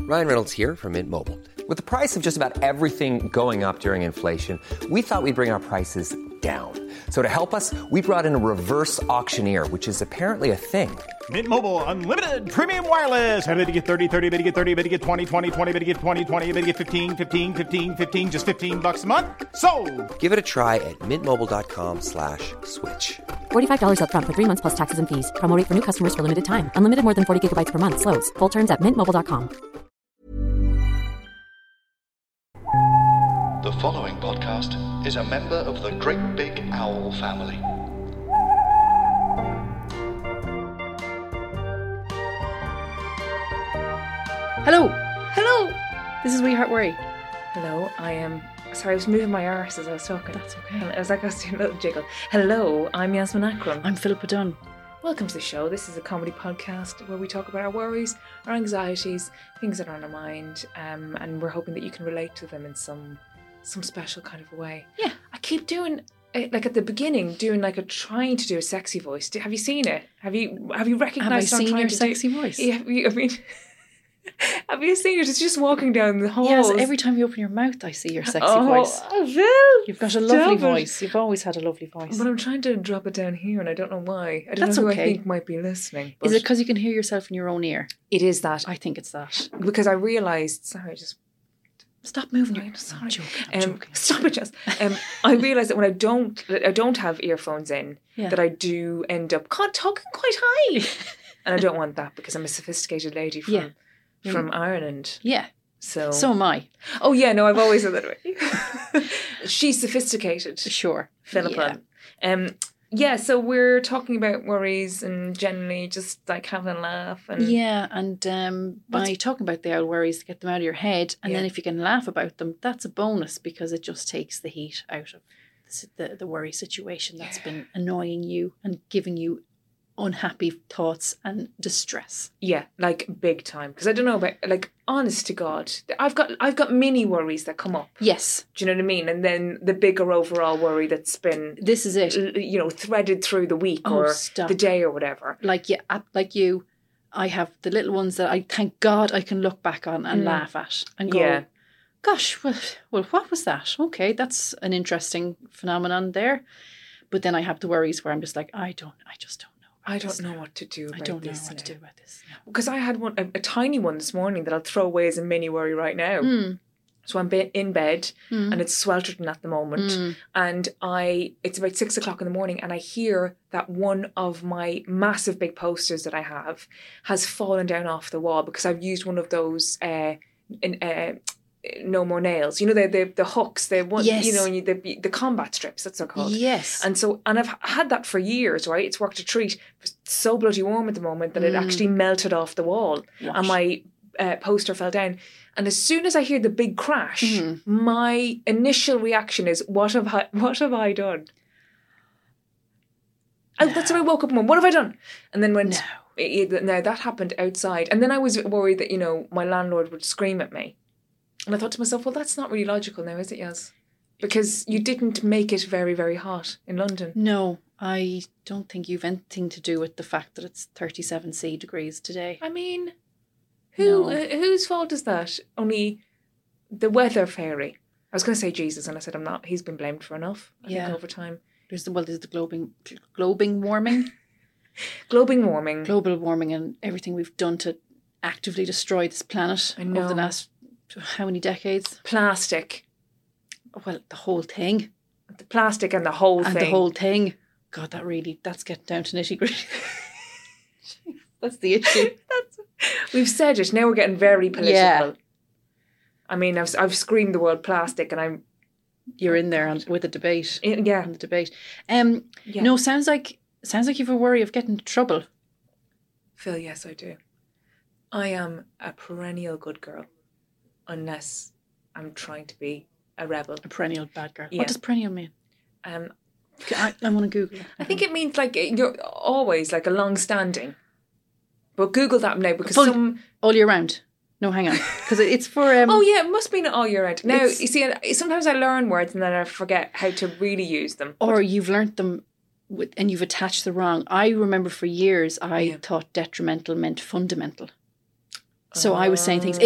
Ryan Reynolds here from Mint Mobile. With the price of just about everything going up during inflation, we thought we'd bring our prices down. So to help us, we brought in a reverse auctioneer, which is apparently a thing. Mint Mobile Unlimited Premium Wireless. How to get 30, 30, bit to get 30, bit to get 20, 20, 20, bit to get 20, 20, bit to get 15, 15, 15, 15, just $15 a month? Sold! Give it a try at mintmobile.com/switch. $45 up front for 3 months plus taxes and fees. Promo rate for new customers for limited time. Unlimited more than 40 gigabytes per month. Slows full terms at mintmobile.com. The following podcast is a member of the Great Big Owl family. Hello. This is We Heart Worry. Hello, sorry, I was moving my arse as I was talking. That's okay. I was doing a little jiggle. Hello, I'm Yasmin Akram. I'm Philippa Dunn. Welcome to the show. This is a comedy podcast where we talk about our worries, our anxieties, things that are on our mind, and we're hoping that you can relate to them in some special kind of a way. Yeah. I keep doing, like at the beginning, trying to do a sexy voice. Have you seen it? Have you recognised Have I seen your sexy voice? Yeah, have you seen it? It's just walking down the halls. Yes, every time you open your mouth, I see your sexy voice. Oh, Phil! You've got a lovely voice. You've always had a lovely voice. But I'm trying to drop it down here, and I don't know why. I don't That's know who okay. I think might be listening. Is it because you can hear yourself in your own ear? It is that. I think it's that. Because I realised... Sorry, just... Stop moving your... Sorry. I'm joking. Stop it, Jess. I realised that when I don't have earphones in, Yeah. that I do end up talking quite high. And I don't want that because I'm a sophisticated lady from Ireland. Yeah. So am I. Oh, yeah, no, I've always said that way. She's sophisticated. Sure. Philippa. Yeah, so we're talking about worries and generally just like having a laugh. And by talking about the old worries, get them out of your head. And then if you can laugh about them, that's a bonus because it just takes the heat out of the worry situation that's been annoying you and giving you unhappy thoughts and distress. Yeah, like big time. Because I don't know about, like, honest to God, I've got mini worries that come up. Yes. Do you know what I mean? And then the bigger overall worry that's been... This is it. Threaded through the week or the day or whatever. Like you, I have the little ones that I thank God I can look back on and laugh at and go, gosh, well, what was that? Okay, that's an interesting phenomenon there. But then I have the worries where I'm just like, I just don't know. I don't know what to do about this. I don't know what to do about this. No. Because I had a tiny one this morning that I'll throw away as a mini worry right now. So I'm in bed and it's sweltering at the moment. And it's about 6 o'clock in the morning and I hear that one of my massive big posters that I have has fallen down off the wall because I've used one of those No More Nails. You know, the hooks, the combat strips, that's what they're called. Yes. And I've had that for years, right? It's worked a treat. It's so bloody warm at the moment that it actually melted off the wall. What? And my poster fell down. And as soon as I hear the big crash, my initial reaction is, what have I done? No. That's when I woke up and went, what have I done? And then went, no, that happened outside. And then I was worried that, my landlord would scream at me. And I thought to myself, well, that's not really logical now, is it, Yaz? Because you didn't make it very, very hot in London. No, I don't think you've anything to do with the fact that it's 37 degrees today. I mean, whose fault is that? Only the weather fairy. I was going to say Jesus, and I said I'm not. He's been blamed for enough, I think, over time. There's the global warming. Global warming and everything we've done to actively destroy this planet over the last... How many decades? Plastic. Well, the whole thing. The plastic and the whole thing. And the whole thing. God, that's getting down to nitty gritty. That's the issue. We've said it. Now we're getting very political. Yeah. I mean, I've screamed the word plastic and You're in there with the debate. Yeah. On the debate. No, sounds like you've a worry of getting into trouble. Phil, yes, I do. I am a perennial good girl. Unless I'm trying to be a rebel. A perennial bad girl. Yeah. What does perennial mean? I want to Google it. I think it means like you're always like a long-standing. But Google that now because all year round. No, hang on. Because it's for... oh, yeah, it must be all year round. Now, you see, sometimes I learn words and then I forget how to really use them. Or you've learnt them and you've attached the wrong... I remember for years I thought detrimental meant fundamental. So I was saying things... It's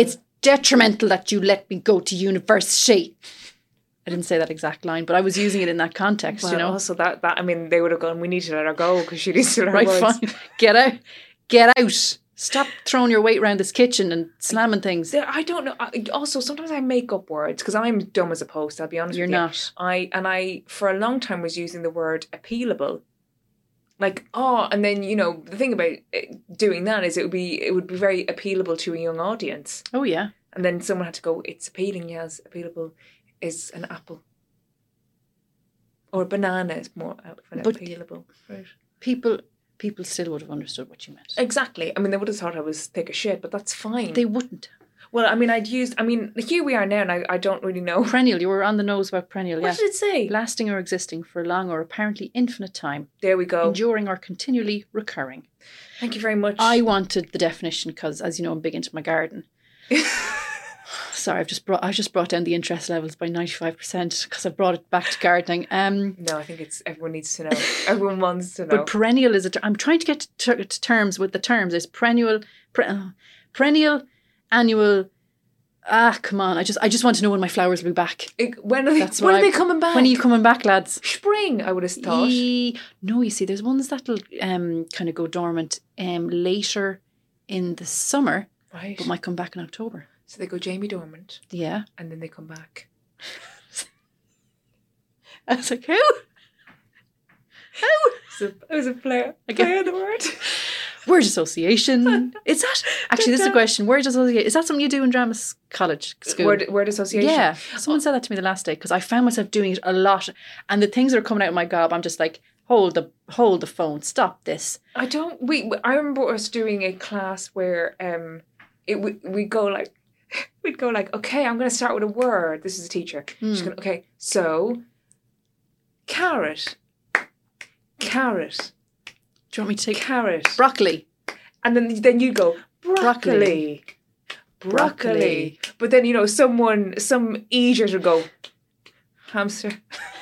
detrimental that you let me go to university. I didn't say that exact line, but I was using it in that context, Well, you know. also that I mean, they would have gone, we need to let her go because she needs to learn Right, words. fine. Get out. Get out. Stop throwing your weight around this kitchen and slamming things. I don't know. Also, sometimes I make up words because I'm dumb as a post. I'll be honest You're with you. not. I for a long time was using the word appealable. Like, and then, you know, the thing about doing that is it would be very appealable to a young audience. Oh, yeah. And then someone had to go, it's appealing, yes, appealable is an apple. Or a banana is more appealable. Right. People still would have understood what you meant. Exactly. I mean, they would have thought I was thick as shit, but that's fine. They wouldn't. Well, I mean, here we are now, and I don't really know. Perennial. You were on the nose about perennial, What yeah. did it say? Lasting or existing for a long or apparently infinite time. There we go. Enduring or continually recurring. Thank you very much. I wanted the definition because, as you know, I'm big into my garden. Sorry, I've just brought down the interest levels by 95% because I've brought it back to gardening. No, I think it's everyone needs to know. Everyone wants to know. But perennial is I'm trying to get to terms with the terms. There's perennial, annual. Come on! I just want to know when my flowers will be back. When are they coming back? When are you coming back, lads? Spring, I would have thought. No, you see, there's ones that'll kind of go dormant later in the summer, Right. but might come back in October. So they go Jamie dormant. Yeah. And then they come back. I was like, who? It was a player. Again. Play on the word. Word association. Is that actually? This is a question. Word association. Is that something you do in drama college school? Word association. Yeah. Someone said that to me the last day because I found myself doing it a lot, and the things that are coming out of my gob, I'm just like, hold the phone. Stop this. I remember us doing a class where we'd go like, okay, I'm going to start with a word. This is a teacher. She's going, okay, so carrot. Do you want me to take Carrot. broccoli? And then you go broccoli. Broccoli. But then, you know, some Egypt would go hamster.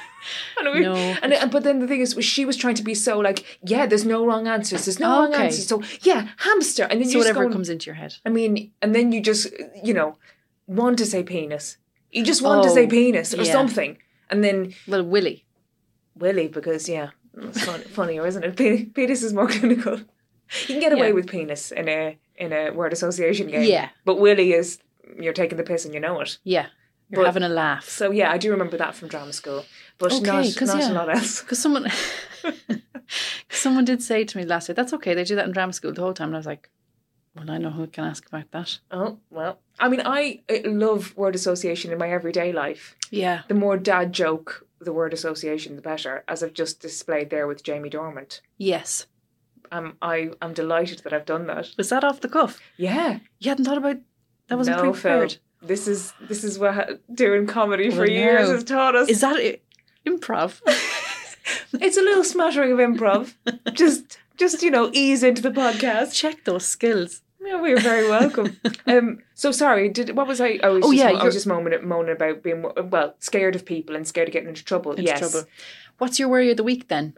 But then the thing is, she was trying to be so like, yeah, there's no wrong answers. There's no wrong answers. So yeah, hamster. And then So you just whatever go, comes into your head. I mean, and then you just, you know, want to say penis. You just want to say penis or something. And then Well, Willie. because it's funnier, isn't it? Penis is more clinical. You can get away with penis in a word association game. Yeah. But Willie is, you're taking the piss and you know it. Yeah. You're having a laugh. So yeah, I do remember that from drama school. But not a lot else. Because someone did say to me last week, that's okay, they do that in drama school the whole time. And I was like, well, I know who can ask about that. Oh, well. I mean, I love word association in my everyday life. Yeah. The more dad joke the word association, the better, as I've just displayed there with Jamie Dormant. Yes. I'm delighted that I've done that. Was that off the cuff? Yeah. You hadn't thought about that? Wasn't No, pre-prepared? Phil. This is what doing comedy for years has taught us. Is that improv? It's a little smattering of improv. just you know, ease into the podcast. Check those skills. Yeah, we are very welcome. So sorry. I was just moaning about being scared of people and scared of getting into trouble. Trouble. What's your worry of the week then?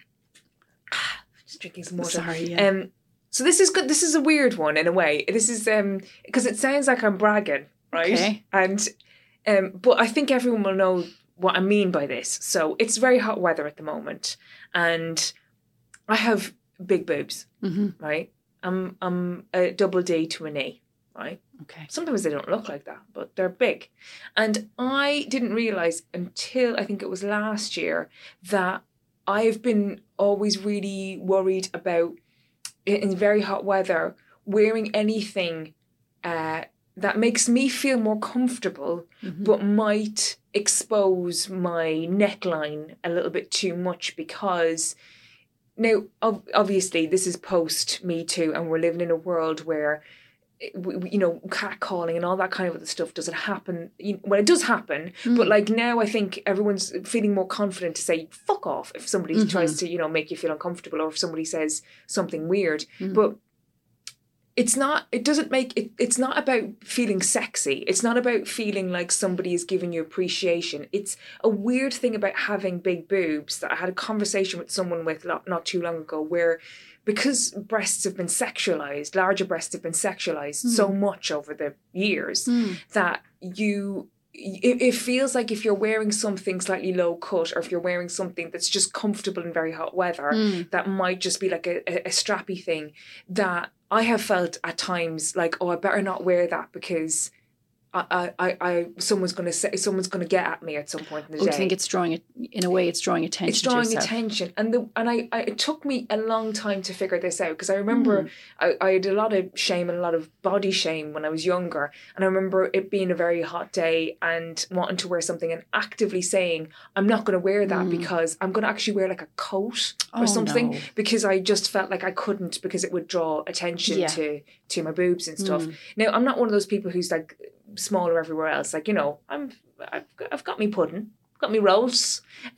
Just drinking some water. Sorry. Yeah. So this is good. This is a weird one in a way. This is because it sounds like I'm bragging, right? Okay. And but I think everyone will know what I mean by this. So it's very hot weather at the moment, and I have big boobs, right? I'm a double D to an E, right? Okay. Sometimes they don't look like that, but they're big. And I didn't realise until I think it was last year that I've been always really worried about, in very hot weather, wearing anything that makes me feel more comfortable, but might expose my neckline a little bit too much because... Now, obviously, this is post Me Too, and we're living in a world where, you know, catcalling and all that kind of stuff doesn't happen. Well, it does happen, but like now I think everyone's feeling more confident to say fuck off if somebody tries to, you know, make you feel uncomfortable, or if somebody says something weird. But it's not about feeling sexy. It's not about feeling like somebody is giving you appreciation. It's a weird thing about having big boobs that I had a conversation with someone with not too long ago, where because breasts have been sexualized, larger breasts have been sexualized so much over the years that it feels like if you're wearing something slightly low cut, or if you're wearing something that's just comfortable in very hot weather, that might just be like a strappy thing, that I have felt at times like, oh, I better not wear that because someone's going to get at me at some point in the day. I think it's drawing attention. It's drawing attention, and it took me a long time to figure this out, because I remember I had a lot of shame and a lot of body shame when I was younger, and I remember it being a very hot day and wanting to wear something and actively saying, I'm not going to wear that because I'm going to actually wear like a coat or something, because I just felt like I couldn't, because it would draw attention to my boobs and stuff. Now, I'm not one of those people who's like smaller everywhere else. Like, you know, I've got me pudding, got me rolls.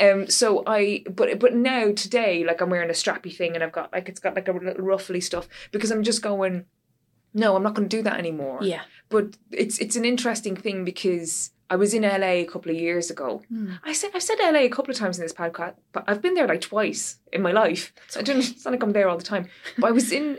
But now today, like, I'm wearing a strappy thing, and I've got like, it's got like a little ruffly stuff, because I'm just going, no, I'm not going to do that anymore. Yeah. But it's an interesting thing, because I was in LA a couple of years ago. I've said LA a couple of times in this podcast, but I've been there like twice in my life. It's not like I'm there all the time. But I was in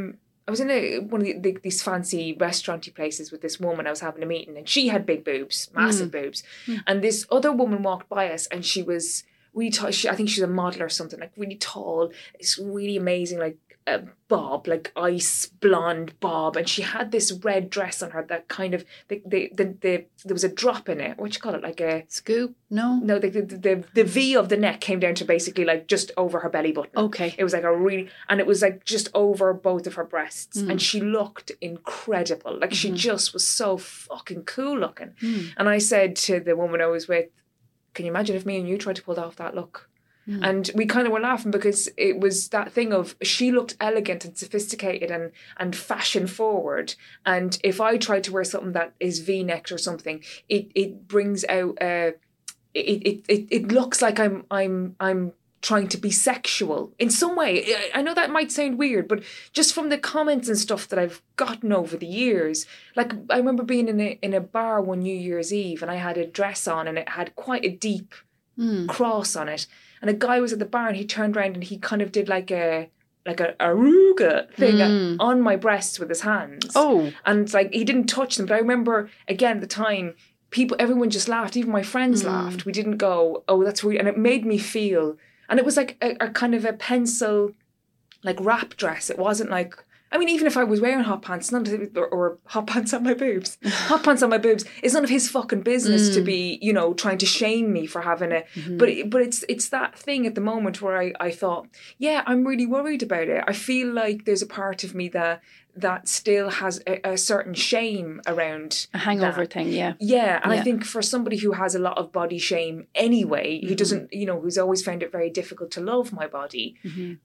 one of these fancy restauranty places with this woman. I was having a meeting, and she had big boobs, massive boobs. And this other woman walked by us, and she was really tall. I think she's a model or something, like really tall. It's really amazing, like a bob, like ice blonde bob. And she had this red dress on her that kind of, there was a drop in it. What do you call it? Like a scoop? No, the V of the neck came down to basically like just over her belly button. Okay. It was like and it was like just over both of her breasts. And she looked incredible. Like she just was so fucking cool looking. And I said to the woman I was with, can you imagine if me and you tried to pull off that look? And we kind of were laughing, because it was that thing of, she looked elegant and sophisticated and fashion forward. And if I tried to wear something that is V-necked or something, it brings out it looks like I'm trying to be sexual in some way. I know that might sound weird, but just from the comments and stuff that I've gotten over the years, like I remember being in a bar one New Year's Eve, and I had a dress on, and it had quite a deep cross on it. And a guy was at the bar, and he turned around and he kind of did like a arugga thing on my breasts with his hands. Oh. And like, he didn't touch them. But I remember, again, at the time, everyone just laughed. Even my friends laughed. We didn't go, oh, that's weird. And it made me feel, and it was like a kind of a pencil, like wrap dress. It wasn't like, I mean, even if I was wearing hot pants, or hot pants on my boobs, it's none of his fucking business to be, you know, trying to shame me for having it. But it's that thing at the moment where I thought, yeah, I'm really worried about it. I feel like there's a part of me that still has a certain shame around a hangover thing. Yeah. Yeah. And I think for somebody who has a lot of body shame anyway, who doesn't, you know, who's always found it very difficult to love my body,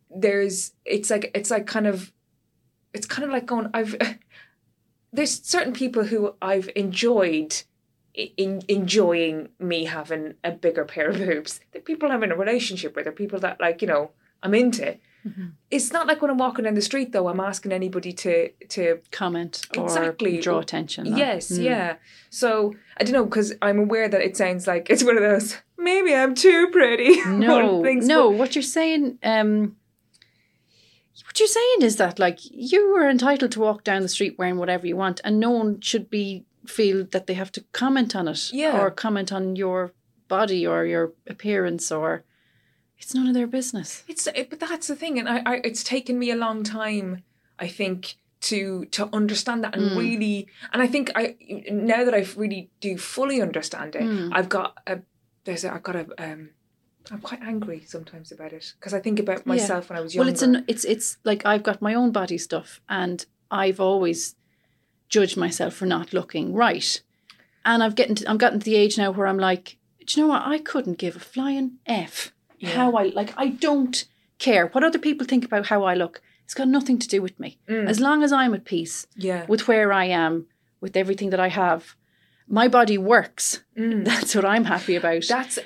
it's kind of like going, there's certain people who I've enjoyed enjoying me having a bigger pair of boobs. The people I'm in a relationship with are people that, like, you know, I'm into. It's not like when I'm walking down the street, though, I'm asking anybody to comment or draw attention. Yes, yeah. So I don't know, because I'm aware that it sounds like it's one of those, maybe I'm too pretty. No, what you're saying... What you're saying is that, like, you are entitled to walk down the street wearing whatever you want, and no one should feel that they have to comment on it, or comment on your body or your appearance, or it's none of their business. But that's the thing, and I it's taken me a long time, I think, to understand that, and really, and I think now that I really do fully understand it, I'm quite angry sometimes about it, because I think about myself when I was younger. Well, it's like, I've got my own body stuff, and I've always judged myself for not looking right. And I'm gotten to the age now where I'm like, do you know what? I couldn't give a flying F how I don't care what other people think about how I look. It's got nothing to do with me. As long as I'm at peace with where I am, with everything that I have. My body works. That's what I'm happy about.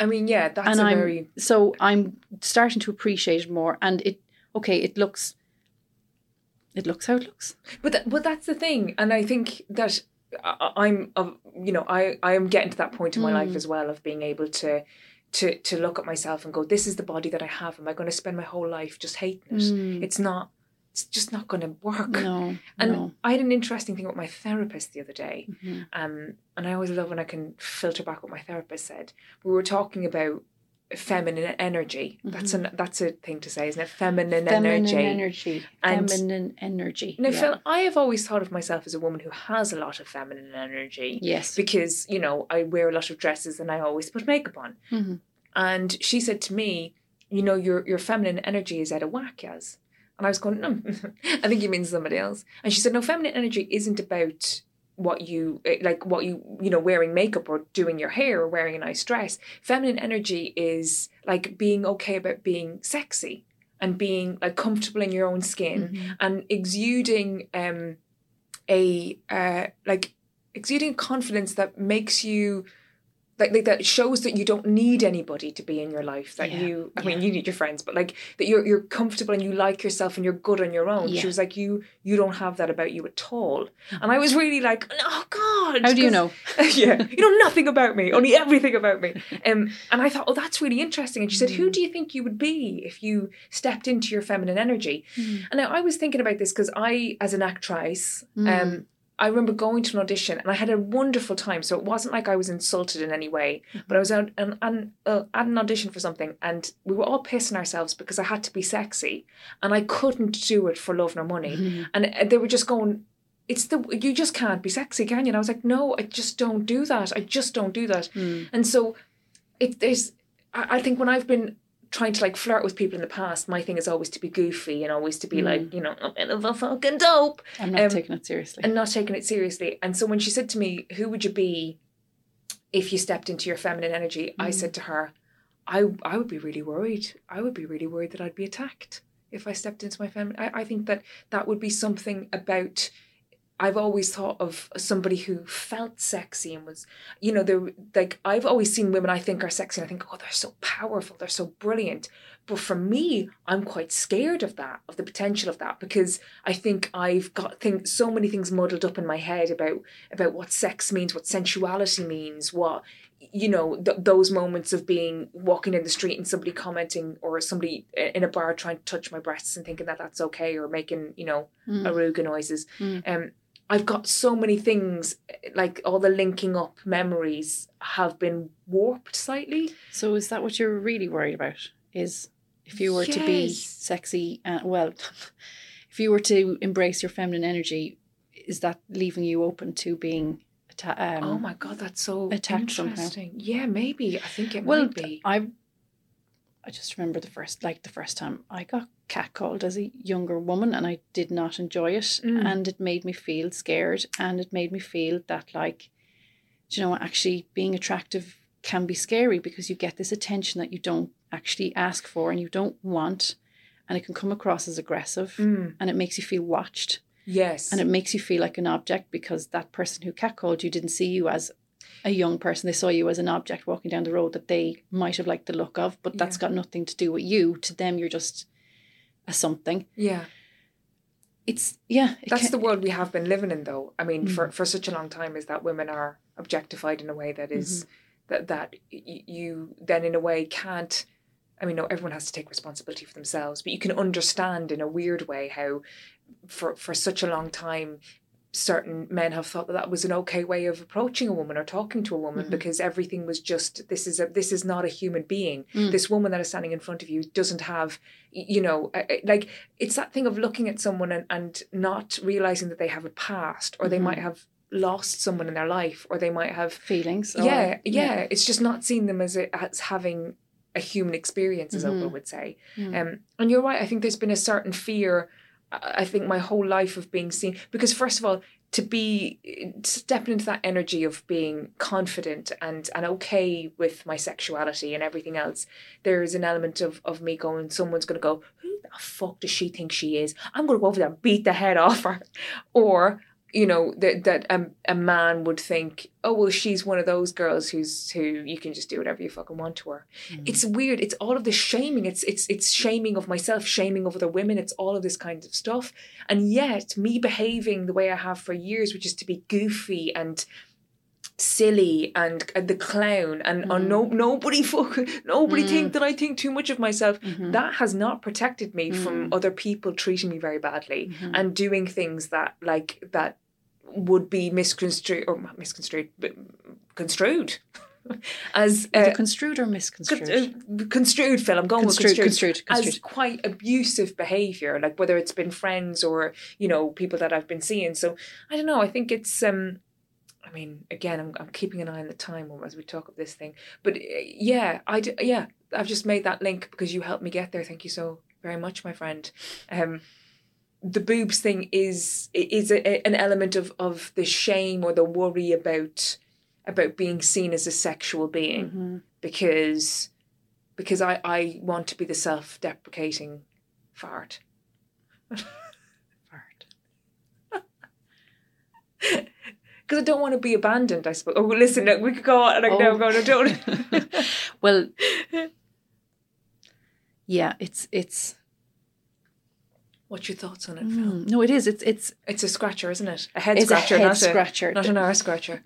So I'm starting to appreciate it more, and it looks how it looks. But that's the thing, and I think that I am getting to that point in my life as well, of being able to look at myself and go, this is the body that I have. Am I going to spend my whole life just hating it? It's not. it's just not going to work. No. And I had an interesting thing with my therapist the other day. Mm-hmm. And I always love when I can filter back what my therapist said. We were talking about feminine energy. Mm-hmm. That's a thing to say, isn't it? Feminine energy. And Feminine energy. now, Phil, I have always thought of myself as a woman who has a lot of feminine energy. Yes. Because, you know, I wear a lot of dresses and I always put makeup on. Mm-hmm. And she said to me, you know, your feminine energy is out of whack, Yaz. And I was going, no, I think you mean somebody else. And she said, no, feminine energy isn't about what you know, wearing makeup or doing your hair or wearing a nice dress. Feminine energy is like being okay about being sexy and being like comfortable in your own skin and exuding exuding confidence that makes you like that shows that you don't need anybody to be in your life, that you mean, you need your friends, but like that you're comfortable and you like yourself and you're good on your own. She was like, you don't have that about you at all. And I was really like, oh God, how do you know? You know nothing about me, only everything about me. And I thought, oh, that's really interesting. And she said, who do you think you would be if you stepped into your feminine energy? And I was thinking about this because I, as an actress, I remember going to an audition and I had a wonderful time. So it wasn't like I was insulted in any way, but I was at an audition for something and we were all pissing ourselves because I had to be sexy and I couldn't do it for love nor money. And they were just going, you just can't be sexy, can you? And I was like, no, I just don't do that. I just don't do that. And so I think when I've been trying to like flirt with people in the past, my thing is always to be goofy and always to be like, you know, a bit of a fucking dope. I'm not taking it seriously. And so when she said to me, who would you be if you stepped into your feminine energy? I said to her, I would be really worried. I would be really worried that I'd be attacked if I stepped into my feminine. I think that would be something about... I've always thought of somebody who felt sexy and was, you know, I've always seen women I think are sexy and I think, oh, they're so powerful, they're so brilliant. But for me, I'm quite scared of that, of the potential of that, because I think I've got so many things muddled up in my head about what sex means, what sensuality means, what, you know, those moments of walking in the street and somebody commenting or somebody in a bar trying to touch my breasts and thinking that that's okay or making, you know, aruga noises. I've got so many things, like all the linking up memories have been warped slightly. So is that what you're really worried about? Is if you were to be sexy, if you were to embrace your feminine energy, is that leaving you open to being oh my God, that's so attacked interesting. somehow? Yeah, maybe. I think it might be. I just remember the first time I got catcalled as a younger woman and I did not enjoy it and it made me feel scared and it made me feel that like, do you know what, actually being attractive can be scary because you get this attention that you don't actually ask for and you don't want, and it can come across as aggressive and it makes you feel watched. Yes. And it makes you feel like an object because that person who catcalled you didn't see you as a young person. They saw you as an object walking down the road that they might have liked the look of, but that's got nothing to do with you. To them, you're just a something. Yeah. That's the world we have been living in, though. I mean, for such a long time, is that women are objectified in a way that is that you then in a way can't. I mean, no, everyone has to take responsibility for themselves, but you can understand in a weird way how for such a long time certain men have thought that was an okay way of approaching a woman or talking to a woman because everything was just, this is not a human being. This woman that is standing in front of you doesn't have, you know, like it's that thing of looking at someone and not realizing that they have a past or they might have lost someone in their life or they might have feelings. It's just not seeing them as having a human experience, as Oprah would say. And you're right, I think there's been a certain fear, I think my whole life of being seen, because first of all, stepping into that energy of being confident and okay with my sexuality and everything else, there is an element of me going, someone's going to go, who the fuck does she think she is? I'm going to go over there and beat the head off her. Or, you know, that a man would think, oh, well, she's one of those girls who you can just do whatever you fucking want to her. It's weird. It's all of this shaming. It's shaming of myself, shaming of other women. It's all of this kind of stuff. And yet me behaving the way I have for years, which is to be goofy and silly and the clown and nobody think that I think too much of myself. That has not protected me from other people treating me very badly and doing things that would be misconstrued or not misconstrued but construed as construed or misconstrued. Construed, Phil. I'm going with construed as as quite abusive behaviour, like whether it's been friends or people that I've been seeing. So I don't know. I think it's I mean, again, I'm keeping an eye on the time as we talk of this thing. But I've just made that link because you helped me get there. Thank you so very much, my friend. The boobs thing is an element of the shame or the worry about being seen as a sexual being because I want to be the self-deprecating fart. Because I don't want to be abandoned, I suppose. Oh, listen, we could go on. No, don't. Well, yeah, it's. What's your thoughts on it, Phil? No, it is. It's a scratcher, isn't it? A head it's scratcher, a head scratcher, not an arse scratcher.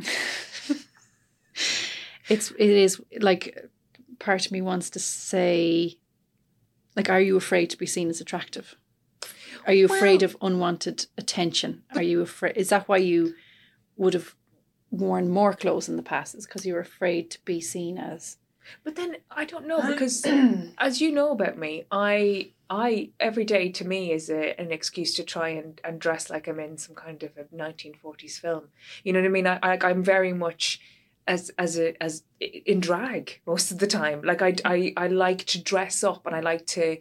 It is like part of me wants to say, like, are you afraid to be seen as attractive? Are you afraid of unwanted attention? Are you afraid? Is that why you would have worn more clothes in the past? Is because you were afraid to be seen as? But then I don't know, because as you know about me, I every day to me is an excuse to try and dress like I'm in some kind of a 1940s film. You know what I mean? I'm very much as in drag most of the time. Like I like to dress up and I like to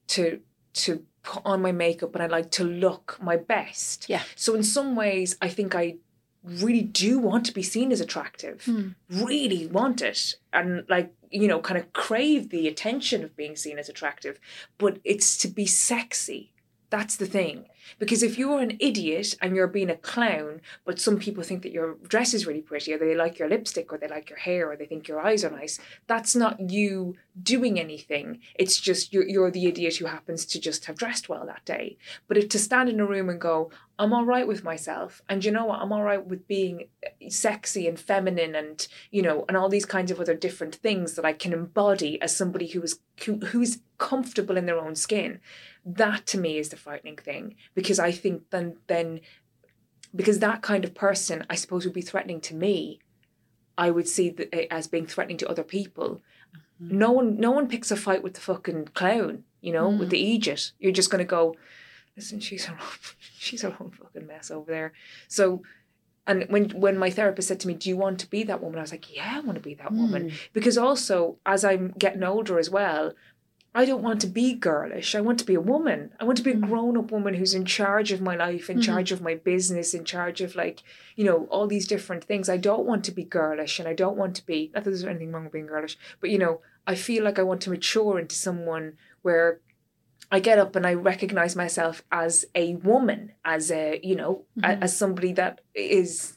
put on my makeup and I like to look my best. Yeah. So in some ways, I think I really do want to be seen as attractive. Really want it. And kind of crave the attention of being seen as attractive. But it's to be sexy. That's the thing. Because if you're an idiot and you're being a clown, but some people think that your dress is really pretty, or they like your lipstick, or they like your hair, or they think your eyes are nice, that's not you doing anything. It's just you're the idiot who happens to just have dressed well that day. But if to stand in a room and go, I'm all right with myself, and you know what, I'm all right with being sexy and feminine and, and all these kinds of other different things that I can embody as somebody who's comfortable in their own skin. That to me is the frightening thing, because I think then because that kind of person, I suppose, would be threatening to me. I would see that as being threatening to other people. No one picks a fight with the fucking clown, with the Aegis. You're just going to go, listen, she's her own fucking mess over there. So, and when my therapist said to me, do you want to be that woman? I was like, yeah, I want to be that woman. Because also, as I'm getting older as well, I don't want to be girlish. I want to be a woman. I want to be a grown-up woman who's in charge of my life, in charge of my business, in charge of all these different things. I don't want to be girlish, and I don't want to be, not that there's anything wrong with being girlish, but I feel like I want to mature into someone where I get up and I recognize myself as a woman, as a, as somebody that is,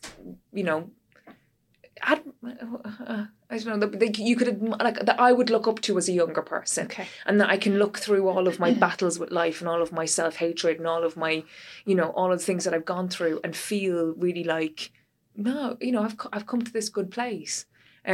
I don't know, that you could that I would look up to as a younger person, and that I can look through all of my battles with life and all of my self-hatred and all of my, all of the things that I've gone through and feel really like, no, I've come to this good place.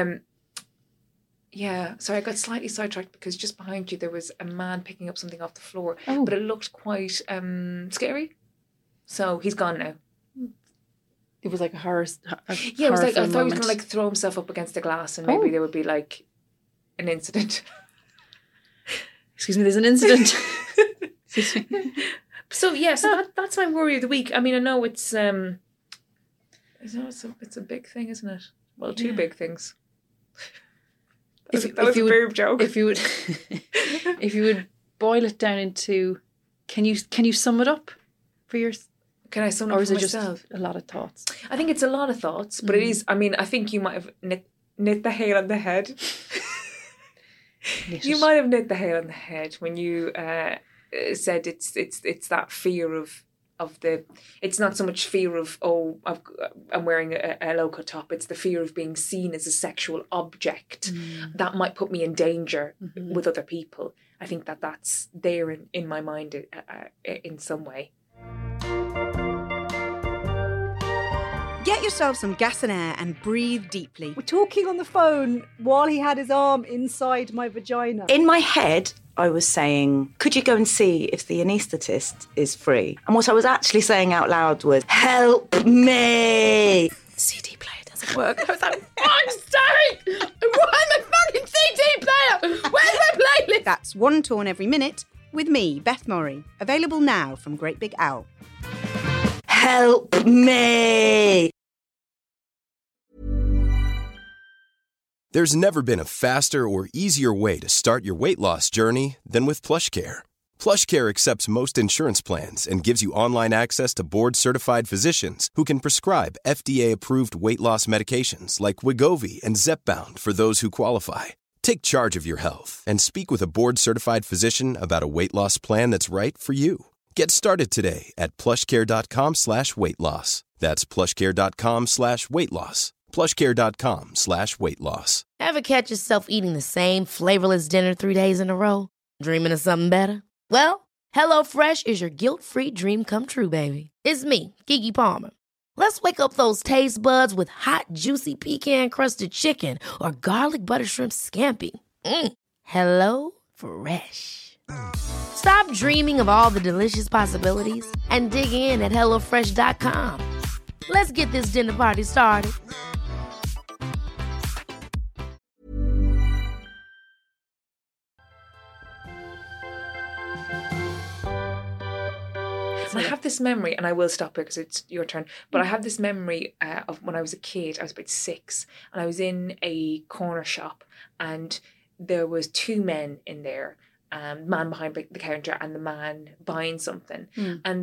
Yeah, sorry, I got slightly sidetracked because just behind you there was a man picking up something off the floor, but it looked quite scary. So he's gone now. It was like a horror. Yeah, it was like I thought he was going to throw himself up against the glass, and maybe there would be an incident. Excuse me, there's an incident. So that's my worry of the week. I mean, I know it's it's a big thing, isn't it? Well, two big things. That was a boob joke. If you would boil it down into, can you sum it up for your? Can I sum it up for myself? Or is it just a lot of thoughts? I think it's a lot of thoughts, but it is. I mean, I think you might have knit the hair on the head. You might have knit the hair on the head when you said it's that fear of the. It's not so much fear of I'm wearing a low-cut top. It's the fear of being seen as a sexual object that might put me in danger with other people. I think that's there in my mind in some way. Get yourself some gas and air and breathe deeply. We're talking on the phone while he had his arm inside my vagina. In my head, I was saying, could you go and see if the anaesthetist is free? And what I was actually saying out loud was, help me! CD player doesn't work. I was like, fuck's sake! Why my fucking CD player? Where's my playlist? That's One Torn Every Minute with me, Beth Murray. Available now from Great Big Owl. Help me! There's never been a faster or easier way to start your weight loss journey than with PlushCare. PlushCare accepts most insurance plans and gives you online access to board-certified physicians who can prescribe FDA-approved weight loss medications like Wegovy and Zepbound for those who qualify. Take charge of your health and speak with a board-certified physician about a weight loss plan that's right for you. Get started today at plushcare.com/weight loss. That's plushcare.com/weight loss. plushcare.com/weight loss. Ever catch yourself eating the same flavorless dinner 3 days in a row? Dreaming of something better? Well, HelloFresh is your guilt-free dream come true, baby. It's me, Keke Palmer. Let's wake up those taste buds with hot, juicy pecan-crusted chicken or garlic butter shrimp scampi. Hello Fresh. Stop dreaming of all the delicious possibilities and dig in at HelloFresh.com. Let's get this dinner party started. I have this memory, and I will stop here because it's your turn, but I have this memory of when I was a kid. I was about 6, and I was in a corner shop, and there was 2 men in there, man behind the counter and the man buying something. And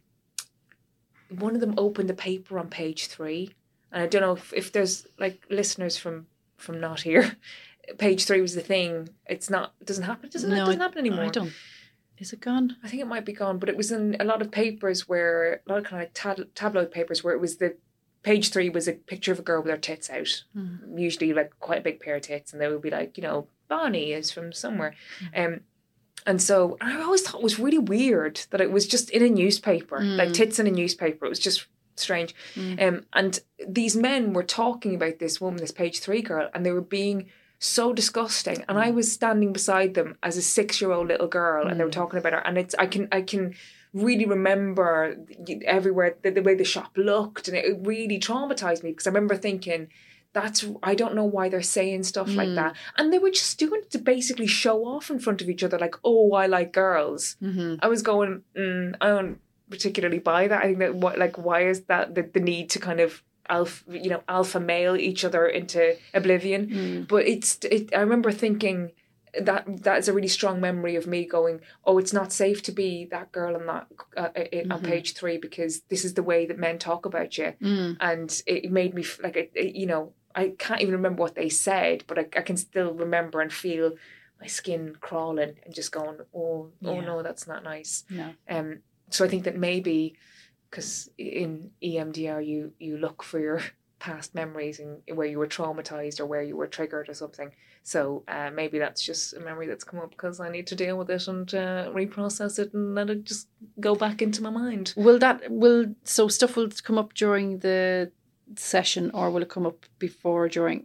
one of them opened the paper on page 3, and I don't know if there's like listeners from not here. Page 3 was the thing. It doesn't happen, doesn't it? It doesn't happen anymore. I don't. Is it gone? I think it might be gone, but it was in a lot of papers where, a lot of kind of like tabloid papers where it was page 3 was a picture of a girl with her tits out. Usually like quite a big pair of tits, and they would be like, Bonnie is from somewhere. And so I always thought it was really weird that it was just in a newspaper, like tits in a newspaper. It was just strange. And these men were talking about this woman, this page 3 girl, and they were being so disgusting. And I was standing beside them as a 6-year-old little girl, and they were talking about her. And I can really remember everywhere the way the shop looked, and it really traumatized me because I remember thinking, I don't know why they're saying stuff like that. And they were just doing it to basically show off in front of each other, like, oh, I like girls. I was going, I don't particularly buy that. I think that why is that the need to kind of alpha male each other into oblivion? But I remember thinking that is a really strong memory of me going, oh, it's not safe to be that girl on that on page 3 because this is the way that men talk about you. And it made me like I can't even remember what they said, but I can still remember and feel my skin crawling and just going, oh no, that's not nice. No. So I think that maybe because in EMDR you look for your past memories and where you were traumatized or where you were triggered or something. So maybe that's just a memory that's come up because I need to deal with it and reprocess it and let it just go back into my mind. So stuff will come up during the session, or will it come up before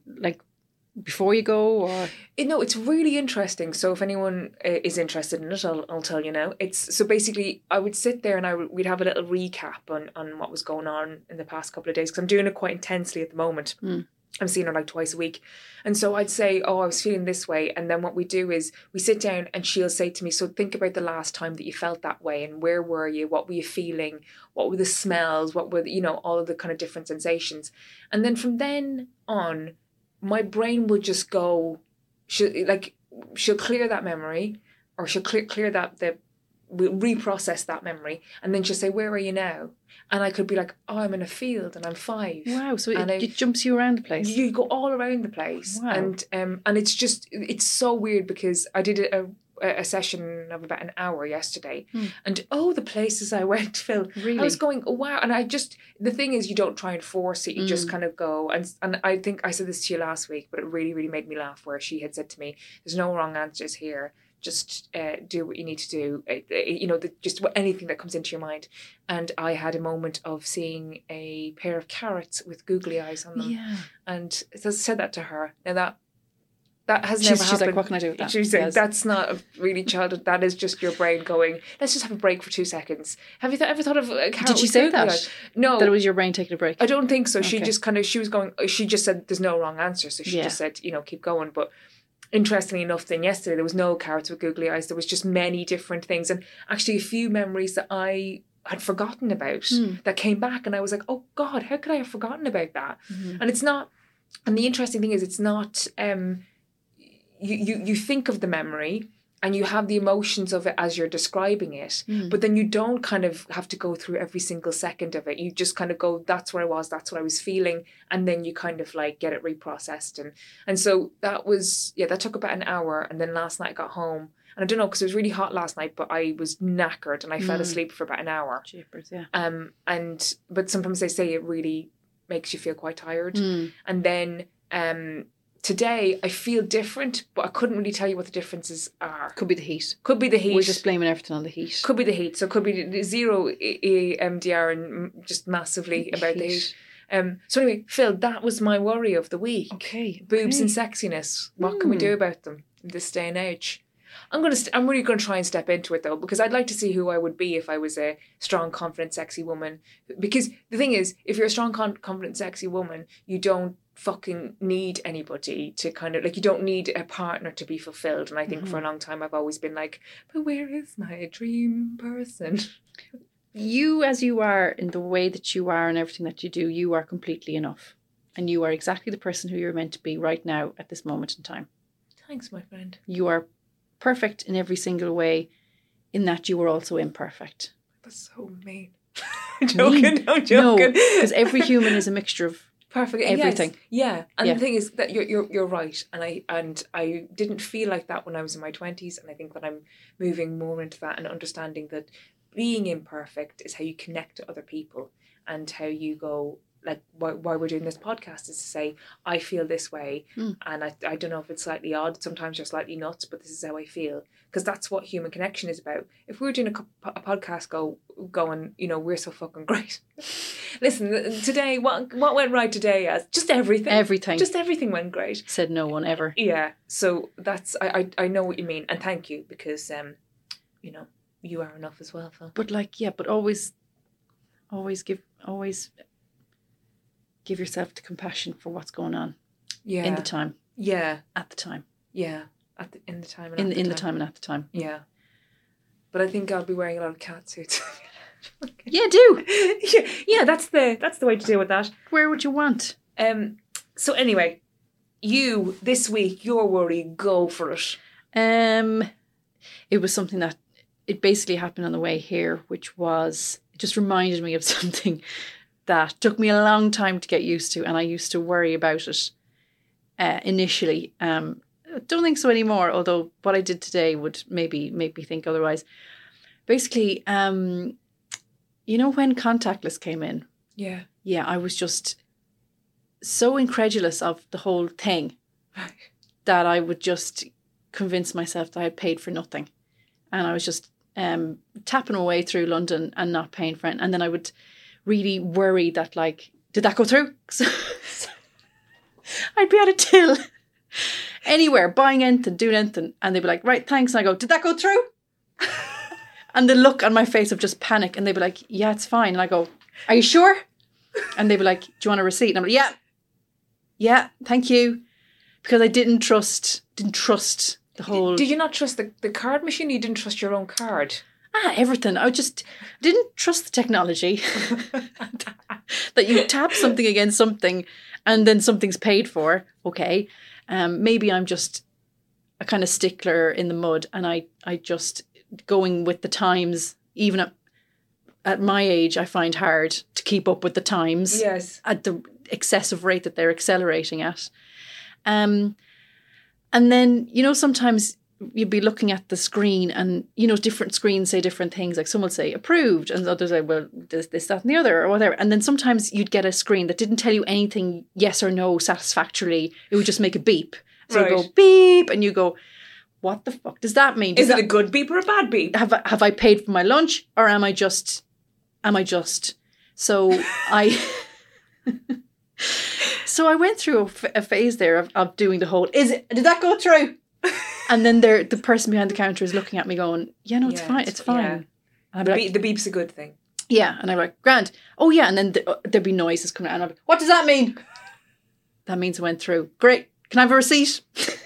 you go, or? No, it's really interesting. So if anyone is interested in it, I'll tell you now. It's so basically I would sit there and we'd have a little recap on what was going on in the past couple of days because I'm doing it quite intensely at the moment. I'm seeing her like twice a week. And so I'd say, oh, I was feeling this way. And then what we do is we sit down and she'll say to me, so think about the last time that you felt that way and where were you? What were you feeling? What were the smells? What were, all of the kind of different sensations? And then from then on, my brain will just go, she'll clear that memory or she'll clear that, we'll reprocess that memory. And then she'll say, where are you now? And I could be like, oh, I'm in a field and I'm 5. Wow. So it jumps you around the place. You go all around the place. Wow. And it's so weird because I did a session of about an hour yesterday and the places I went, Phil, really? I was going, oh, wow. And the thing is you don't try and force it, you just kind of go. And I think I said this to you last week, but it really, really made me laugh where she had said to me, there's no wrong answers here. just do what you need to do. Just anything that comes into your mind. And I had a moment of seeing a pair of carrots with googly eyes on them. Yeah. And I said that to her. Now that has never happened. She's like, what can I do with that? She's like, that's not really childhood. That is just your brain going, let's just have a break for 2 seconds. Have you ever thought of a carrot? Did she say that? Eyes? No. That it was your brain taking a break? I don't think so. Okay. She just said there's no wrong answer. So she just said, keep going. But interestingly enough, then yesterday there was no carrots with googly eyes. There was just many different things. And actually a few memories that I had forgotten about that came back. And I was like, oh God, how could I have forgotten about that? Mm-hmm. And it's not, and the interesting thing is it's not, you think of the memory and you have the emotions of it as you're describing it, but then you don't kind of have to go through every single second of it. You just kind of go, that's where I was, that's what I was feeling. And then you kind of like get it reprocessed. And so that took about an hour. And then last night I got home and I don't know, because it was really hot last night, but I was knackered and I fell asleep for about an hour. Jeepers, yeah. But sometimes they say it really makes you feel quite tired. And then, today, I feel different, but I couldn't really tell you what the differences are. Could be the heat. We're just blaming everything on the heat. Could be the heat. So it could be zero EMDR and just massively about the heat. So anyway, Phil, that was my worry of the week. Okay. Boobs and sexiness. What can we do about them in this day and age? I'm really going to try and step into it though, because I'd like to see who I would be if I was a strong, confident, sexy woman. Because the thing is, if you're a strong, confident, sexy woman, you don't fucking need anybody to kind of, like, you don't need a partner to be fulfilled. And I think for a long time I've always been like, but where is my dream person? You, as you are, in the way that you are and everything that you do, you are completely enough. And you are exactly the person who you're meant to be right now at this moment in time. Thanks, my friend. You are perfect in every single way, in that you are also imperfect. That's so mean. I'm joking. No, because every human is a mixture of perfect everything. Yes. Yeah. And the thing is that you're right. And I didn't feel like that when I was in my 20s. And I think that I'm moving more into that and understanding that being imperfect is how you connect to other people and how you go, like, why we're doing this podcast is to say, I feel this way. And I don't know if it's slightly odd. Sometimes you're slightly nuts, but this is how I feel. Because that's what human connection is about. If we were doing a podcast going, we're so fucking great. Listen, today, what went right today? Just everything. Everything. Just everything went great. Said no one ever. Yeah. So that's, I know what you mean. And thank you, because, you are enough as well, Phil. But but always give yourself the compassion for what's going on. Yeah. In the time. Yeah. At the time. Yeah. In the time and in at the the time and at the time. Yeah. But I think I'll be wearing a lot of cat suits. Yeah, do. Yeah, that's the way to deal with that. Where would you want? So anyway, you this week, your worry, go for it. It was something that it basically happened on the way here, which was, it just reminded me of something that took me a long time to get used to, and I used to worry about it initially. Don't think so anymore, although what I did today would maybe make me think otherwise. Basically, when contactless came in, yeah, I was just so incredulous of the whole thing that I would just convince myself that I had paid for nothing, and I was just tapping away through London and not paying for it, and then I would really worry that, like, did that go through? So I'd be at a till anywhere, buying anything, doing anything, and they'd be like, right, thanks. And I go, did that go through? And the look on my face of just panic, and they'd be like, yeah, it's fine. And I go, are you sure? And they'd be like, do you want a receipt? And I'm like, yeah, thank you. Because I didn't trust the whole... Did you not trust the card machine? You didn't trust your own card? Everything. I just didn't trust the technology. That you tap something against something and then something's paid for. Okay. Maybe I'm just a kind of stickler in the mud, and I just going with the times, even at my age, I find hard to keep up with the times. Yes. At the excessive rate that they're accelerating at. And then, sometimes you'd be looking at the screen and, different screens say different things. Like some will say approved and others say, well, this, that and the other or whatever. And then sometimes you'd get a screen that didn't tell you anything yes or no satisfactorily. It would just make a beep. So right. you go beep and you go, what the fuck does that mean? Is it a good beep or a bad beep? Have I paid for my lunch, or am I just? So So I went through a phase there of doing the whole, did that go through? And then the person behind the counter is looking at me going, yeah, no, it's fine. It's fine. Yeah. And I'd be like, The beep's a good thing. Yeah. And I'm like, grand. Oh, yeah. And then there'd be noises coming out. And I'd be like, what does that mean? That means it went through. Great. Can I have a receipt?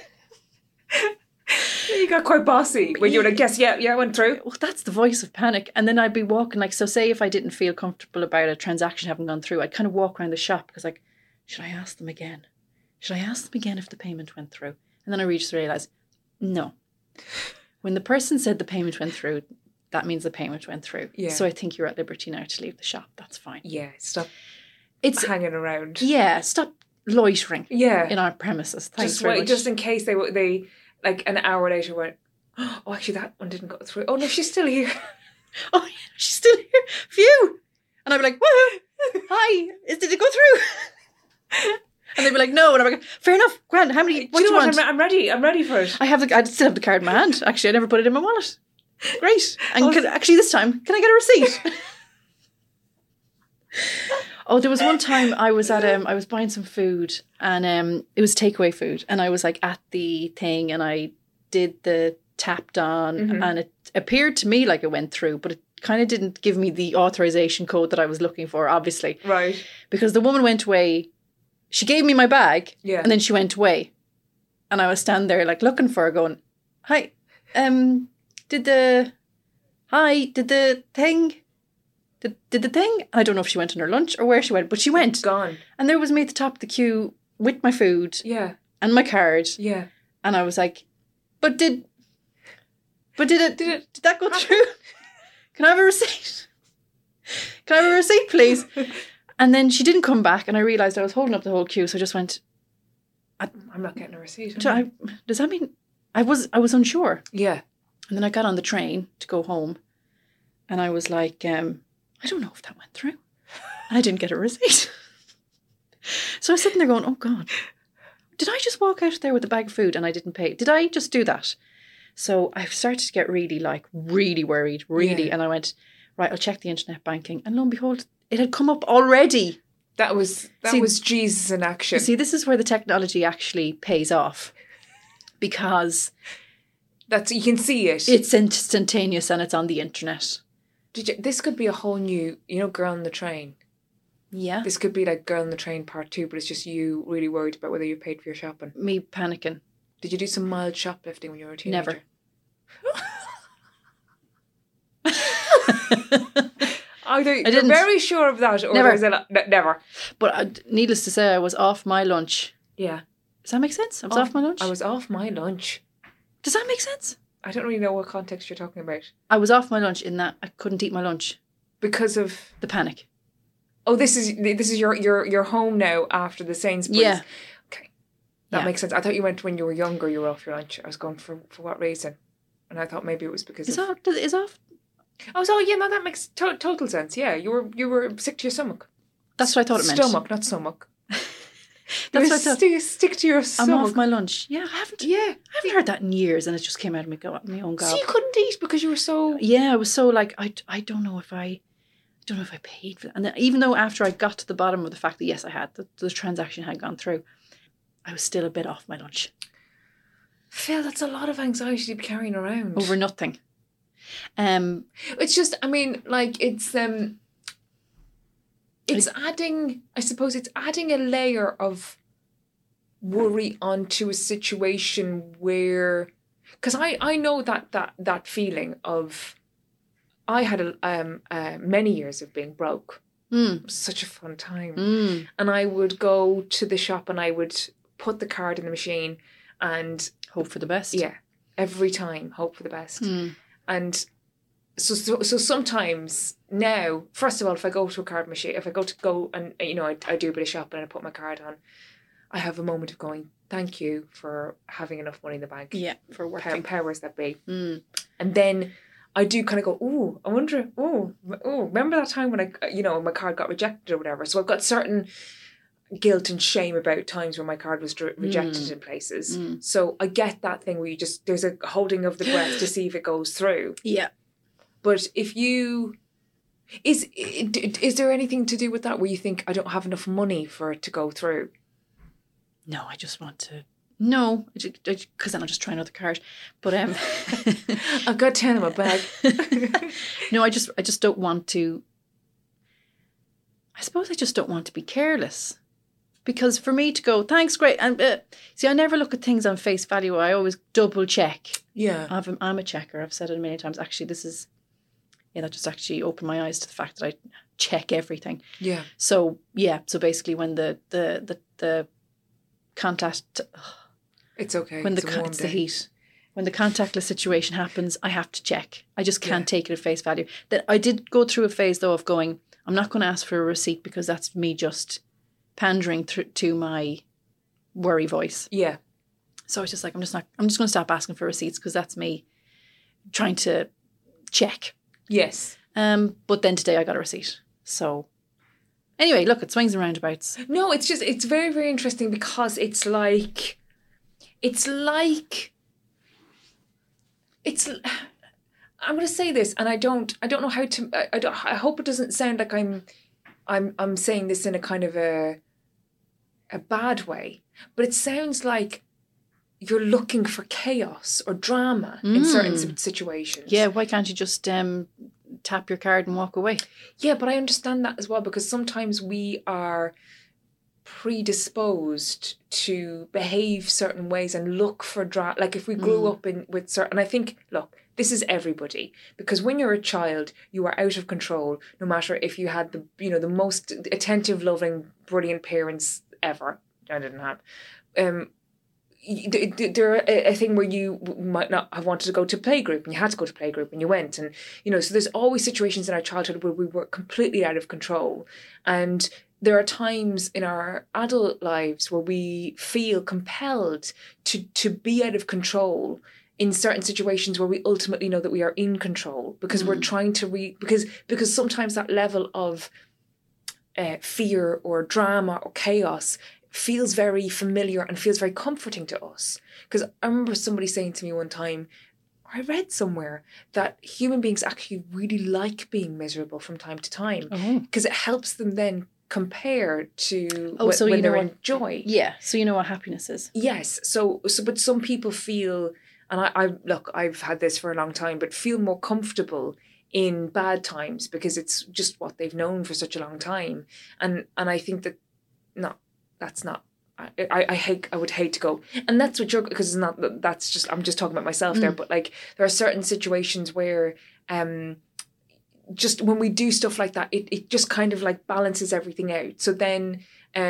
You got quite bossy when you were like, yes, yeah, I went through. Well, that's the voice of panic. And then I'd be walking, like, so say if I didn't feel comfortable about a transaction having gone through, I'd kind of walk around the shop because, like, should I ask them again? Should I ask them again if the payment went through? And then I reached to realise, no. When the person said the payment went through, that means the payment went through. Yeah. So I think you're at liberty now to leave the shop. That's fine. Yeah, stop hanging around. Yeah, stop loitering in our premises. Thanks just very much. Just in case they like an hour later went, oh, actually that one didn't go through. Oh no, she's still here. Oh, yeah, she's still here. Phew. And I'd be like, woo, hi, did it go through? And they'd be like, no. And I'm like, fair enough, grand. How many? What do you want? I'm ready for it. I still have the card in my hand. Actually, I never put it in my wallet. Great. And actually this time, can I get a receipt? Oh, there was one time I was at I was buying some food, and it was takeaway food, and I was like at the thing, and I did the tapped on, and it appeared to me like it went through, but it kind of didn't give me the authorization code that I was looking for, obviously. Right. Because the woman went away. She gave me my bag, and then she went away, and I was standing there like looking for her, going, "Hi, did the thing? Did the thing?" I don't know if she went on her lunch or where she went, but she went. Gone. And there was me at the top of the queue with my food. Yeah. And my card. Yeah. And I was like, did that go through? Can I have a receipt? Can I have a receipt, please? And then she didn't come back, and I realised I was holding up the whole queue, so I just went, I'm not getting a receipt. Does that mean I was unsure? Yeah. And then I got on the train to go home, and I was like, I don't know if that went through. And I didn't get a receipt. So I was sitting there going, oh God, did I just walk out there with a bag of food and I didn't pay? Did I just do that? So I started to get really worried, and I went, right, I'll check the internet banking. And lo and behold, it had come up already. That was Jesus in action. See, this is where the technology actually pays off, because you can see it. It's instantaneous and it's on the internet. This could be a whole new, Girl on the Train. Yeah. This could be like Girl on the Train Part 2, but it's just you really worried about whether you paid for your shopping. Me panicking. Did you do some mild shoplifting when you were a teenager? Never. Either you're very sure of that, or never. But needless to say, I was off my lunch. Yeah. Does that make sense? I was off my lunch? I was off my lunch. Does that make sense? I don't really know what context you're talking about. I was off my lunch in that I couldn't eat my lunch. Because of? The panic. Oh, this is your home now after the Sainsbury's. Yeah. Okay. That makes sense. I thought you went when you were younger, you were off your lunch. I was going for what reason? And I thought maybe it was because Is off? Oh, so yeah, no, that makes total sense. Yeah, you were sick to your stomach. That's what I thought it meant. Stomach, not stomach. That's what I thought. Stick to your stomach. I'm off my lunch. Yeah, I haven't heard that in years, and it just came out of my own gob. So you couldn't eat because you were so. Yeah, I was so like I don't know if I paid for that. And then even though after I got to the bottom of the fact that yes, I had the transaction had gone through, I was still a bit off my lunch. Phil, that's a lot of anxiety to be carrying around over nothing. It's just, I mean, like it's adding, I suppose it's adding a layer of worry onto a situation where, because I know that feeling of, I had many years of being broke. It was such a fun time. And I would go to the shop and I would put the card in the machine and hope for the best. Yeah, every time hope for the best. And so sometimes now, first of all, if I go to a card machine, if I go and I do a bit of shopping and I put my card on, I have a moment of going, thank you for having enough money in the bank. Yeah, for working. Powers that be. And then I do kind of go, oh, I wonder, remember that time when my card got rejected or whatever. So I've got certain guilt and shame about times where my card was rejected in places. So I get that thing where there's a holding of the breath to see if it goes through. Yeah. But if you... Is there anything to do with that where you think, I don't have enough money for it to go through? No, I just want to... No, because then I'll just try another card. But I've got 10 in my bag. No, I just don't want to... I suppose I just don't want to be careless. Because for me to go, thanks, great. And see, I never look at things on face value. I always double check. Yeah. I'm a checker. I've said it a million times. Actually, that just actually opened my eyes to the fact that I check everything. Yeah. So basically when the contact... It's okay. When it's the heat. When the contactless situation happens, I have to check. I just can't take it at face value. That I did go through a phase though of going, I'm not going to ask for a receipt because that's me just pandering to my worry voice. Yeah. So it's just like, I'm just going to stop asking for receipts because that's me trying to check. Yes. But then today I got a receipt. So anyway, look, it swings and roundabouts. No, it's very, very interesting because it's like, I'm going to say this, and I don't know how to. I hope it doesn't sound like I'm saying this in a kind of a bad way, but it sounds like you're looking for chaos or drama in certain situations. Yeah, why can't you just tap your card and walk away? Yeah, but I understand that as well because sometimes we are predisposed to behave certain ways and look for drama. Like if we grew up with certain, and I think, look, this is everybody, because when you're a child, you are out of control. No matter if you had the most attentive, loving, brilliant parents ever. I didn't have. There a thing where you might not have wanted to go to playgroup and you had to go to playgroup and you went, and so there's always situations in our childhood where we were completely out of control, and there are times in our adult lives where we feel compelled to be out of control in certain situations where we ultimately know that we are in control because we're trying to because sometimes that level of fear or drama or chaos feels very familiar and feels very comforting to us. Because I remember somebody saying to me one time, I read somewhere that human beings actually really like being miserable from time to time because it helps them then compare to when they're in joy. Yeah, so you know what happiness is. Yes, so but some people feel, and I look, I've had this for a long time, but feel more comfortable in bad times because it's just what they've known for such a long time. And I think that that's not. I would hate to go, and that's what you're, because it's not. That's just, I'm just talking about myself there. But like there are certain situations where just when we do stuff like that, it just kind of like balances everything out. So then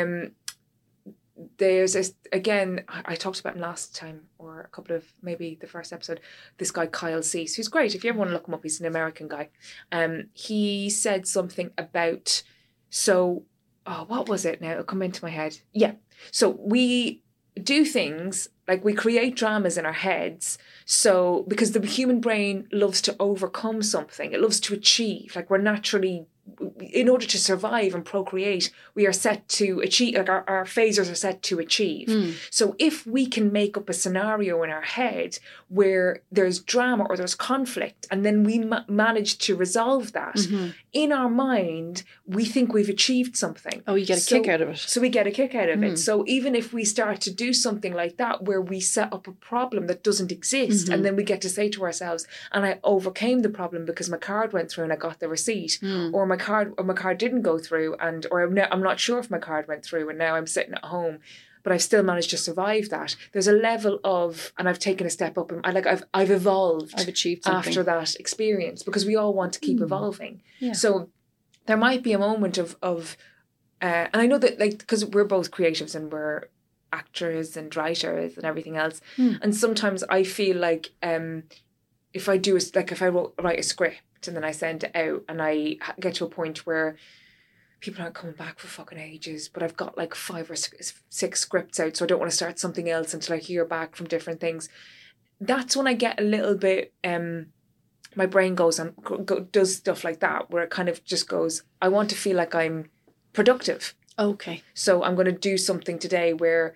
there's this, again, I talked about him last time or a couple of, maybe the first episode, this guy Kyle Cease, who's great. If you ever want to look him up, he's an American guy. He said something about, what was it now? It'll come into my head. Yeah. So we do things, like we create dramas in our heads. So because the human brain loves to overcome something, it loves to achieve. Like we're naturally, in order to survive and procreate, we are set to achieve, like our phasers are set to achieve. So if we can make up a scenario in our head where there's drama or there's conflict, and then we manage to resolve that, in our mind, we think we've achieved something. Oh, you get a kick out of it. So we get a kick out of it. So even if we start to do something like that, where we set up a problem that doesn't exist, and then we get to say to ourselves, and I overcame the problem because my card went through and I got the receipt, or my card didn't go through, or I'm not sure if my card went through, and now I'm sitting at home, but I've still managed to survive that. There's a level of, and I've taken a step up, and I've evolved. I've achieved something after that experience, because we all want to keep evolving. Yeah. So there might be a moment of and I know that, like, because we're both creatives and we're actors and writers and everything else, and sometimes I feel like if I write a script and then I send it out and I get to a point where people aren't coming back for fucking ages, but I've got like 5 or 6 scripts out, so I don't want to start something else until I hear back from different things. That's when I get a little bit, my brain goes and does stuff like that, where it kind of just goes, I want to feel like I'm productive. Okay. So I'm going to do something today where,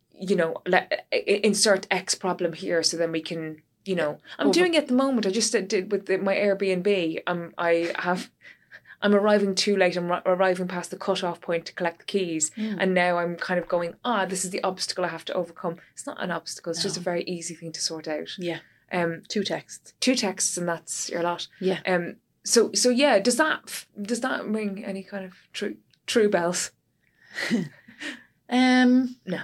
insert X problem here so then we can, I'm doing it at the moment. I just did with my Airbnb. I'm arriving too late. I'm arriving past the cut-off point to collect the keys. And now I'm kind of going, this is the obstacle I have to overcome. It's not an obstacle. It's just a very easy thing to sort out. Yeah. 2 texts. 2 texts and that's your lot. Yeah. So yeah, does that ring any kind of true bells? No.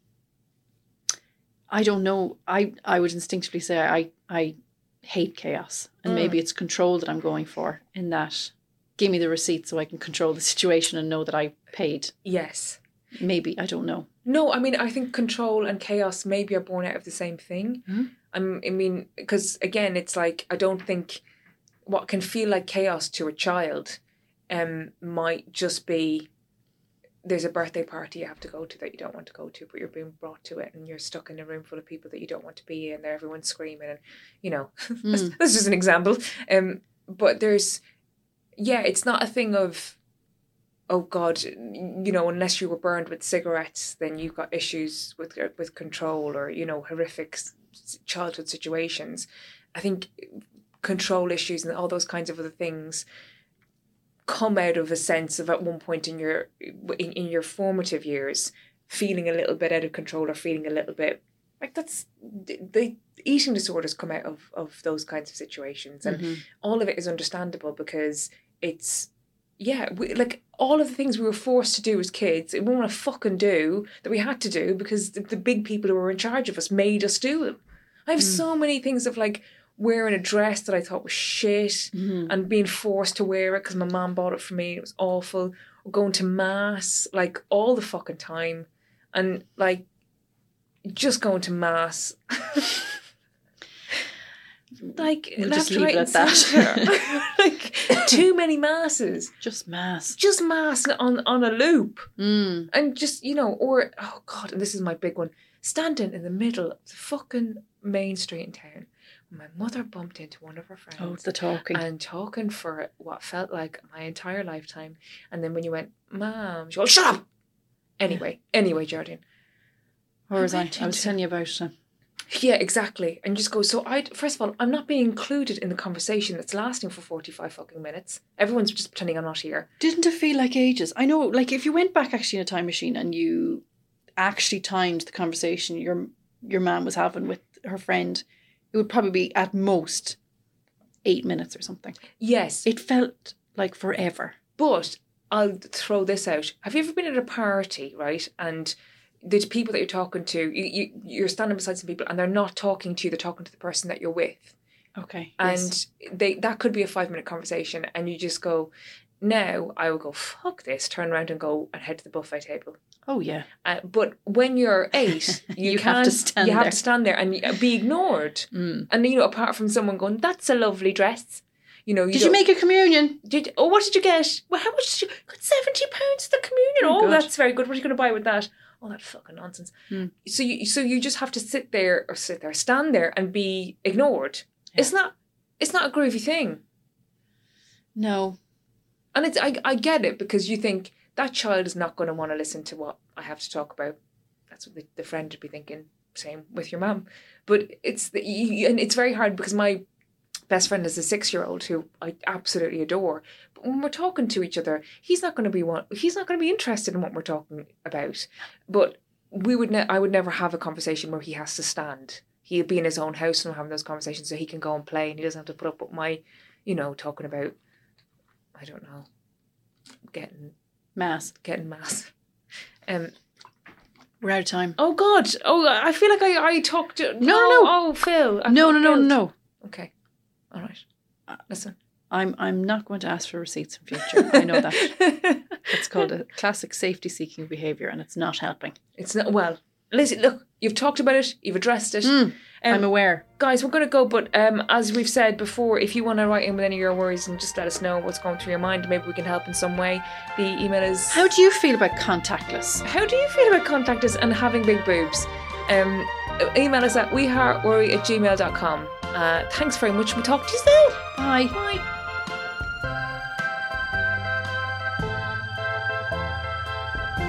I don't know. I would instinctively say I hate chaos. And maybe it's control that I'm going for in that. Give me the receipt so I can control the situation and know that I paid. Yes. Maybe. I don't know. No, I mean, I think control and chaos maybe are born out of the same thing. I mean, because again, it's like, I don't think what can feel like chaos to a child might just be there's a birthday party you have to go to that you don't want to go to, but you're being brought to it and you're stuck in a room full of people that you don't want to be in. There, everyone's screaming and, that's just an example. But it's not a thing of, oh God, unless you were burned with cigarettes, then you've got issues with control or, horrific childhood situations. I think control issues and all those kinds of other things come out of a sense of at one point in your formative years feeling a little bit out of control or feeling a little bit like that's the eating disorders come out of those kinds of situations, and all of it is understandable because it's like all of the things we were forced to do as kids, we want to fucking do that we had to do because the big people who were in charge of us made us do them. I have so many things of like wearing a dress that I thought was shit and being forced to wear it because my mum bought it for me. It was awful. Or going to mass like all the fucking time and like just going to mass. Like we'll left, just leave right, it and at centre. that. Like too many masses. Just mass on a loop. And just or oh God, and this is my big one. Standing in the middle of the fucking main street in town. My mother bumped into one of her friends. Oh, the talking. And talking for what felt like my entire lifetime. And then when you went, Mom, she goes, shut up! Anyway, Geraldine. Where was I? I was telling you about it. Yeah, exactly. And just go, first of all, I'm not being included in the conversation that's lasting for 45 fucking minutes. Everyone's just pretending I'm not here. Didn't it feel like ages? I know, like, if you went back actually in a time machine and you actually timed the conversation your mum was having with her friend, it would probably be at most 8 minutes or something. Yes. It felt like forever. But I'll throw this out. Have you ever been at a party, right? And the people that you're talking to, you're standing beside some people and they're not talking to you, they're talking to the person that you're with. Okay. And that could be a 5-minute conversation and you just go, now I will go, fuck this, turn around and go and head to the buffet table. Oh, yeah. But when you're 8, you have to stand there. You have to stand there and be ignored. And, apart from someone going, that's a lovely dress. Did you make a communion? What did you get? Well, how much did you... Got £70 for the communion. Oh, that's very good. What are you going to buy with that? Oh, that fucking nonsense. So you just have to stand there and be ignored. Yeah. It's not a groovy thing. No. And I get it because you think... that child is not going to want to listen to what I have to talk about. That's what the friend would be thinking. Same with your mum. But and it's very hard because my best friend is a 6-year-old who I absolutely adore. But when we're talking to each other, he's not going to be interested in what we're talking about. But I would never have a conversation where he has to stand. He'll be in his own house and we're having those conversations so he can go and play and he doesn't have to put up with my, talking about, I don't know, getting mass. We're out of time. Oh God. Oh, I feel like I talked to... No. Oh, Phil. No. Okay. All right. Listen. I'm not going to ask for receipts in future. I know that. It's called a classic safety-seeking behaviour and it's not helping. It's not... Well, listen, look, you've talked about it. You've addressed it. I'm aware. Guys, we're going to go, but as we've said before, if you want to write in with any of your worries and just let us know what's going through your mind, maybe we can help in some way. The email is... How do you feel about contactless? How do you feel about contactless and having big boobs? Email us at weheartworry@gmail.com. Thanks very much. We'll talk to you soon. Bye. Bye.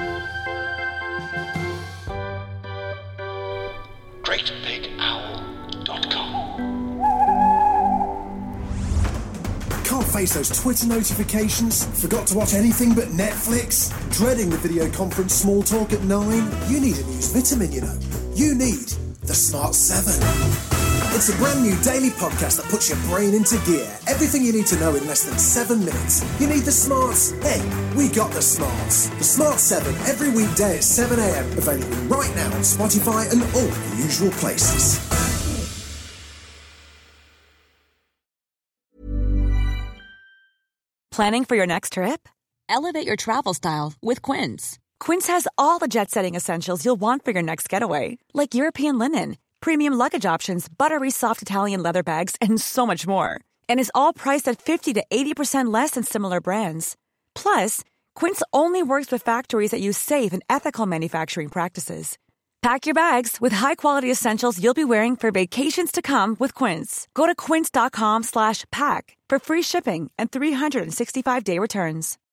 thegreatbigowl.com. Can't face those Twitter notifications? Forgot to watch anything but Netflix? Dreading the video conference small talk at 9? You need a news vitamin, you know. You need the Smart 7. It's a brand new daily podcast that puts your brain into gear. Everything you need to know in less than 7 minutes. You need the smarts? Hey, we got the smarts. The Smart 7 every weekday at 7 a.m. Available right now on Spotify and all the usual places. Planning for your next trip? Elevate your travel style with Quince. Quince has all the jet-setting essentials you'll want for your next getaway, like European linen, premium luggage options, buttery soft Italian leather bags, and so much more. And is all priced at 50 to 80% less than similar brands. Plus, Quince only works with factories that use safe and ethical manufacturing practices. Pack your bags with high-quality essentials you'll be wearing for vacations to come with Quince. Go to quince.com/pack for free shipping and 365-day returns.